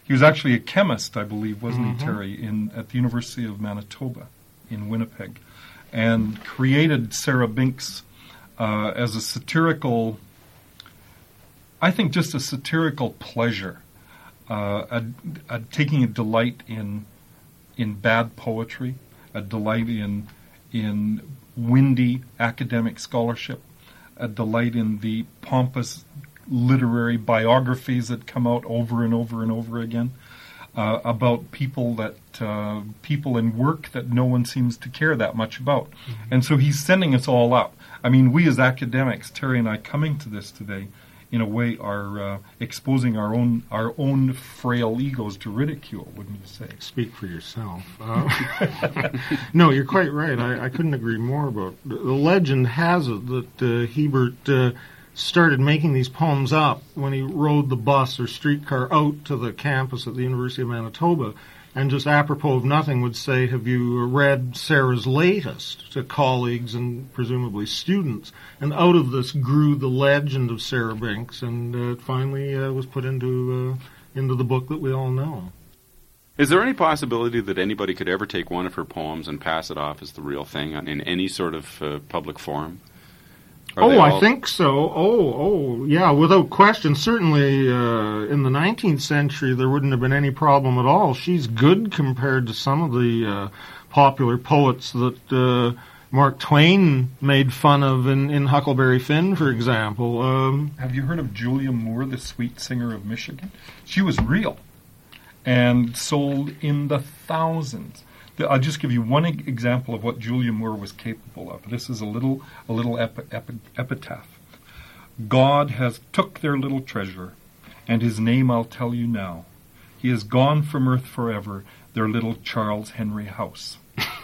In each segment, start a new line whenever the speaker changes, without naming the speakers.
He was actually a chemist, I believe, wasn't he, Terry, at the University of Manitoba in Winnipeg, and created Sarah Binks as a satirical, I think just a satirical pleasure, taking a delight in bad poetry, a delight in windy academic scholarship, a delight in the pompous literary biographies that come out over and over and over again about people in work that no one seems to care that much about. And so he's sending us all out. I mean, we as academics, Terry and I, coming to this today, in a way, are exposing our own frail egos to ridicule, wouldn't you say?
Speak for yourself. No, you're quite right. I couldn't agree more about it. The legend has it that Hebert started making these poems up when he rode the bus or streetcar out to the campus at the University of Manitoba, and just apropos of nothing would say, have you read Sarah's latest, to colleagues and presumably students? And out of this grew the legend of Sarah Binks, and it finally was put into the book that we all know.
Is there any possibility that anybody could ever take one of her poems and pass it off as the real thing in any sort of public forum?
I think so. Yeah, without question. Certainly in the 19th century, there wouldn't have been any problem at all. She's good compared to some of the popular poets that Mark Twain made fun of in Huckleberry Finn, for example.
Have you heard of Julia Moore, the sweet singer of Michigan? She was real and sold in the thousands. I'll just give you one example of what Julia Moore was capable of. This is a little epitaph. God has took their little treasure, and his name I'll tell you now. He is gone from earth forever, their little Charles Henry House.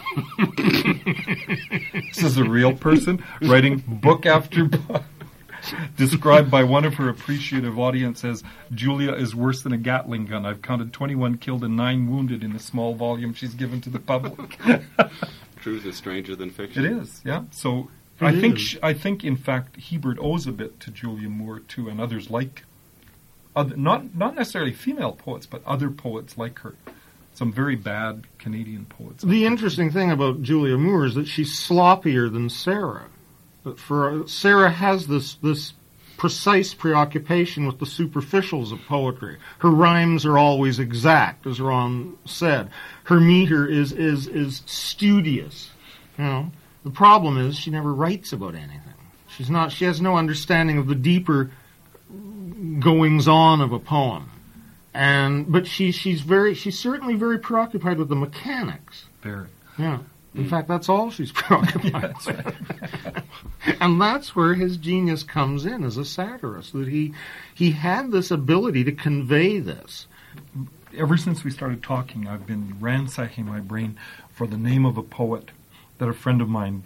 This is a real person writing book after book, described by one of her appreciative audience as, Julia is worse than a Gatling gun. I've counted 21 killed and 9 wounded in the small volume she's given to the public.
Truth is stranger than fiction.
It is, yeah. So I think, in fact, Hebert owes a bit to Julia Moore, too, and others like, not necessarily female poets, but other poets like her. Some very bad Canadian poets.
The interesting thing about Julia Moore is that she's sloppier than Sarah. For Sarah has this precise preoccupation with the superficials of poetry. Her rhymes are always exact, as Ron said. Her meter is studious. You know, the problem is she never writes about anything. She has no understanding of the deeper goings on of a poem. But she's certainly very preoccupied with the mechanics.
Very.
Yeah. In fact, that's all she's preoccupied with. And that's where his genius comes in as a satirist, that he had this ability to convey this.
Ever since we started talking, I've been ransacking my brain for the name of a poet that a friend of mine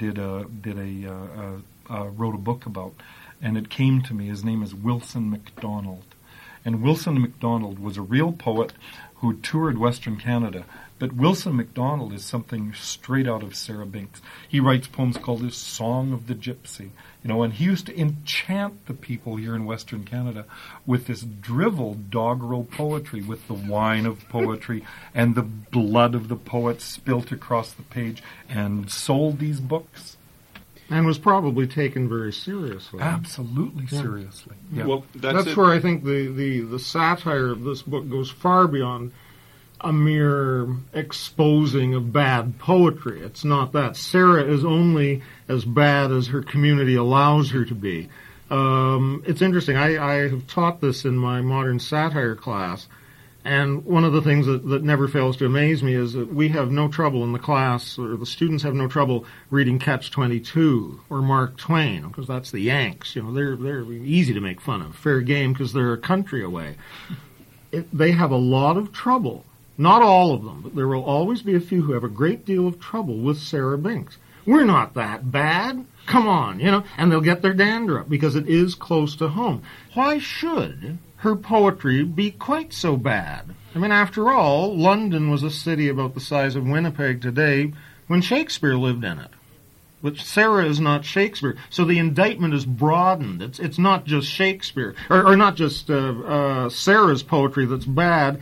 wrote a book about, and it came to me. His name is Wilson MacDonald. And Wilson MacDonald was a real poet who toured Western Canada. But Wilson MacDonald is something straight out of Sarah Binks. He writes poems called his Song of the Gypsy, and he used to enchant the people here in Western Canada with this drivel doggerel poetry, with the wine of poetry and the blood of the poet spilt across the page, and sold these books.
And was probably taken very seriously.
Absolutely seriously. Yeah.
Well,
that's where I think the satire of this book goes far beyond a mere exposing of bad poetry. It's not that. Sarah is only as bad as her community allows her to be. It's interesting. I have taught this in my modern satire class, and one of the things that never fails to amaze me is that we have no trouble in the class, or the students have no trouble reading Catch-22 or Mark Twain, because that's the Yanks. They're easy to make fun of. Fair game, because they're a country away. They have a lot of trouble. Not all of them, but there will always be a few who have a great deal of trouble with Sarah Binks. We're not that bad. Come on, and they'll get their dander up because it is close to home. Why should her poetry be quite so bad? I mean, after all, London was a city about the size of Winnipeg today when Shakespeare lived in it. But Sarah is not Shakespeare, so the indictment is broadened. It's not just Shakespeare, or not just Sarah's poetry that's bad.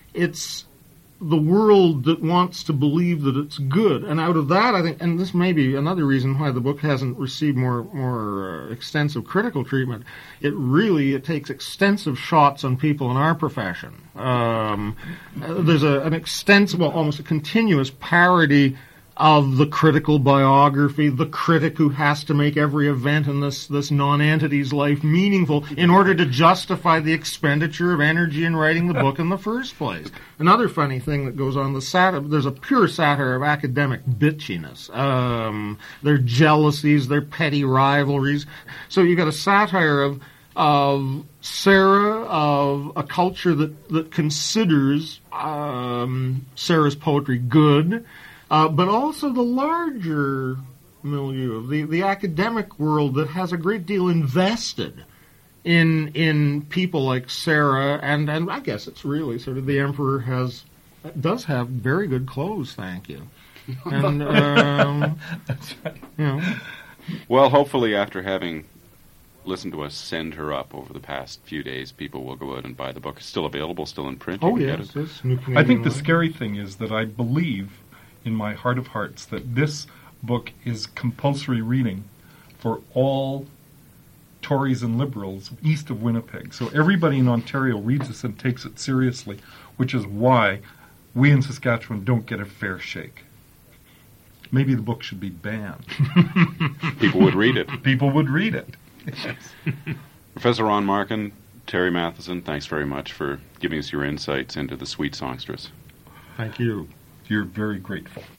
it's the world that wants to believe that it's good. And out of that, I think, and this may be another reason why the book hasn't received more extensive critical treatment, it takes extensive shots on people in our profession. There's an extensive, well, almost a continuous parody of the critical biography, the critic who has to make every event in this non-entity's life meaningful in order to justify the expenditure of energy in writing the book in the first place. Another funny thing that goes on, there's a pure satire of academic bitchiness. Their jealousies, their petty rivalries. So you've got a satire of Sarah, of a culture that considers Sarah's poetry good, but also the larger milieu of the academic world that has a great deal invested in people like Sarah, and I guess it's really sort of the Emperor does have very good clothes, thank you. And
That's right.
you know,
Well, hopefully after having listened to us send her up over the past few days, people will go out and buy the book. It's still available, still in print. You
oh
can
yes,
get it.
yes, New
I think
Canadian
the
Line.
scary thing is that I believe in my heart of hearts that this book is compulsory reading for all Tories and Liberals east of Winnipeg. So everybody in Ontario reads this and takes it seriously, which is why we in Saskatchewan don't get a fair shake. Maybe the book should be banned.
People would read it.
People would read it.
Professor Ron Markin, Terry Matheson, thanks very much for giving us your insights into the Sweet Songstress.
Thank you.
You're very grateful.